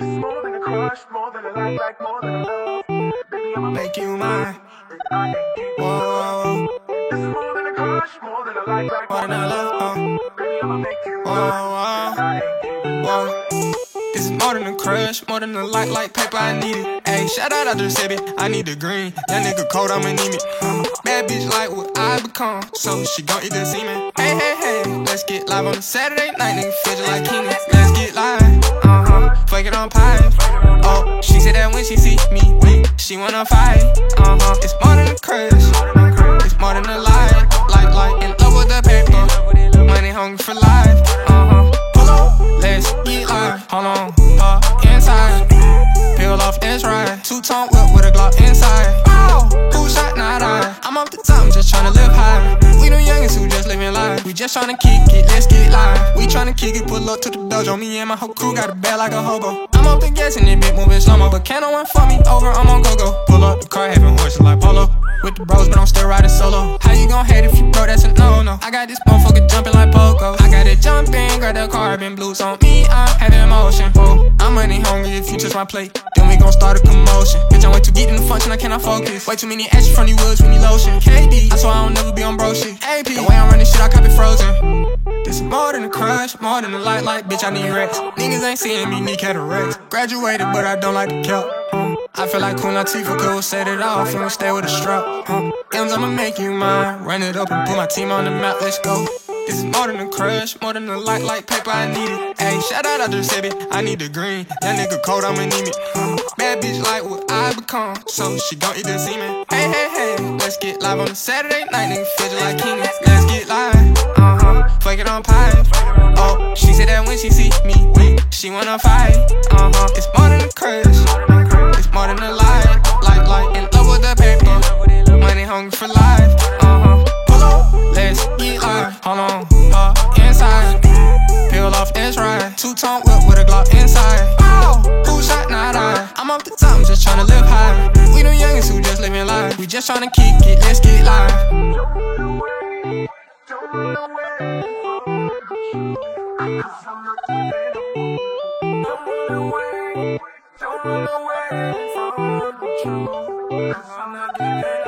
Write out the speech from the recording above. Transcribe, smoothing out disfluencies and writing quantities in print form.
more than a crush, more than a like more than a love. Baby, I'ma Make you mine. Whoa. This is more than a crush, more than a like More than a love. Baby, I'ma make you Whoa. This is more than a crush, more than a like paper, I need it. Ayy, shout out to Giuseppe, I need the green. That nigga cold, I'ma need me. Bad bitch like what I become, so she gon' eat the semen. Hey, let's get live on a Saturday night, nigga feel just like Keenan. Let's get live, fuck it on pipe. Oh, she said that when she see me weak, she wanna fight. It's more than a crush, it's more than a lie. Like, in love with the paper, money hungry for life. Let's get live, hold on, inside. Peel off, that's right. Two-tone whip with a Glock inside. Cool shot, not I. I'm up the top, I'm just tryna live high. We the youngest who just living life. We just tryna kick it, let's get live. We tryna kick it, pull up to the dojo. Me and my whole crew got a bad like a hobo. I'm up the gas and it bit moving slow-mo. But can't no one fuck me over, I'm on go-go. Pull up the car, having horses like Polo. With the bros, but I'm still riding solo. How you gon' hate if you broke? That's a no-no. I got this motherfucker jumping like Poco. I got it jumping, grab the carbon blues on me, I'm having motion. I'm money hungry if you touch my plate. Then we gon' start a commotion. Bitch, I'm way too geek in the function, I cannot focus. Way too many actions from these woods, we need lotion. KD, I swear I don't never be on bro shit. AP, the way I'm running shit, I copy frozen. This is more than a crush, more than a like, bitch, I need rest. Niggas ain't seeing me, need cataracts. Graduated, but I don't like the cap. I feel like Queen Latifah could set it off and stay with a strap. M's, I'ma make you mine. Run it up and put my team on the map, let's go. This is more than a crush, more than a like paper, I need it. Ayy, shout out to Giuseppe, I need the green. That nigga cold, I'ma need me. Bad bitch like what I become, so she gon' eat the semen. Hey, let's get live on a Saturday night, nigga feel just like Keenan. Let's get live, fuck it on pipe. Oh, she said that when she see me weak, she wanna fight. It's more than a crush, it's more than a lie. Like, in love with the paper, money hungry for life. Let's get live, hold on, inside. Peel off, that's right. Two-tone whip with a Glock inside. Cool shot, not I. I'm up the top, I'm just tryna live high. We the youngest who just living life. We just tryna kick it, let's get live. Don't run away from you, 'cause I'm not getting Don't run away from you, 'cause I'm not getting